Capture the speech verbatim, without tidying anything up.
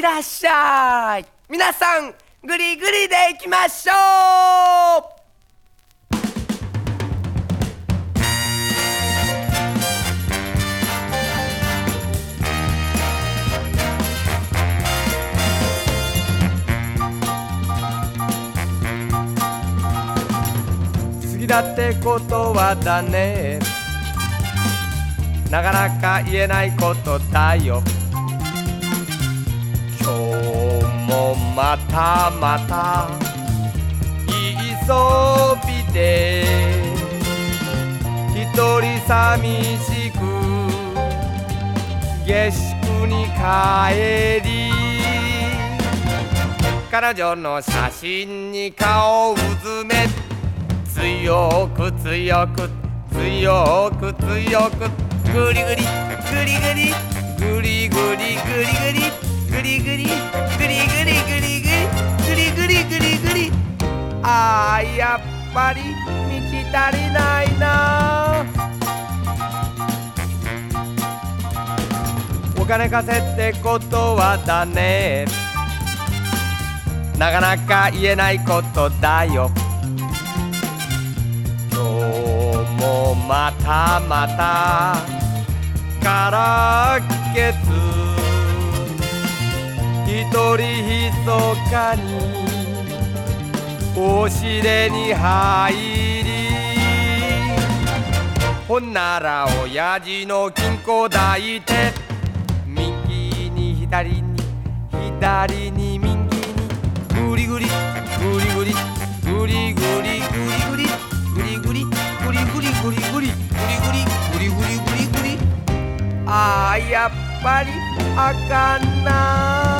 らっしゃい。皆さんグリグリでいきましょう。好きだってことはだね、なかなか言えないことだよ。今日もまたまた言いそびで一人寂しく下宿に帰り、彼女の写真に顔をうずめ、強く強く強く強くグリグリグリグリグリグリグリグリグリグリグリグリグリグリグリグリグリグリ、あーやっぱり満ち足りないな。お金貸せってことはだね、なかなか言えないことだよ。今日もまたまたからっけつ一人ひそかに押し入れに入り、ほんなら親父の金庫抱いて、右に左に左に右にグリグリグリグリグリグリグリグリグリグリグリグリグリグリグリグリグリグリグリ、あーやっぱりあかんな。